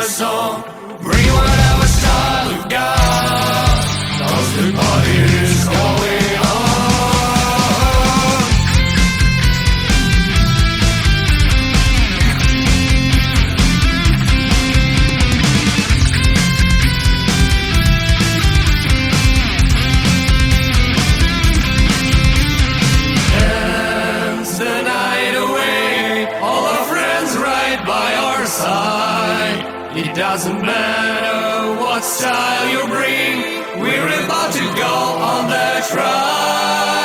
song. Bring whatever style you've got, 'cause the party is going on. Dance the night away, all our friends right by our side. It doesn't matter what style you bring, we're about to go on that ride.